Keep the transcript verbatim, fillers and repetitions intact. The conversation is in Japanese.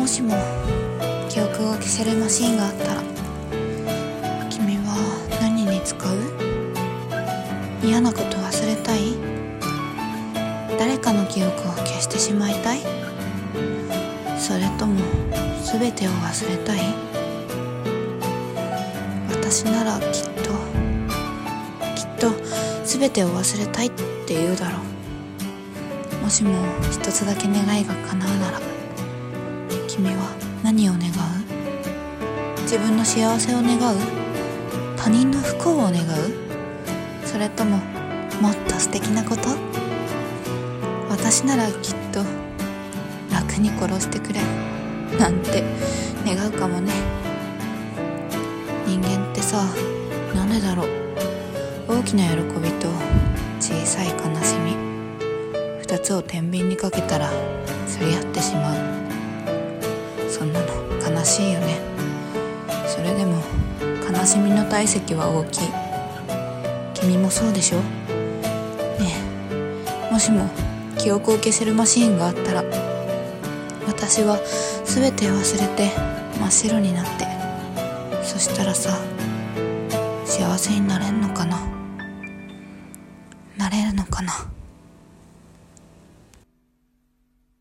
もしも記憶を消せるマシンがあったら、君は何に使う？嫌なこと忘れたい？誰かの記憶を消してしまいたい？それとも全てを忘れたい？私ならきっときっと全てを忘れたいって言うだろう。もしも一つだけ願いが叶うなら、君は何を願う？自分の幸せを願う？他人の不幸を願う？それとももっと素敵なこと？私ならきっと楽に殺してくれなんて願うかもね。人間ってさ、なんでだろう、大きな喜びと小さい悲しみ、二つを天秤にかけたら釣り合ってしまう。そんなの悲しいよね。それでも悲しみの体積は大きい。君もそうでしょ？ねえ、もしも記憶を消せるマシーンがあったら、私は全て忘れて真っ白になって、そしたらさ、幸せになれんのかな？なれるのかな？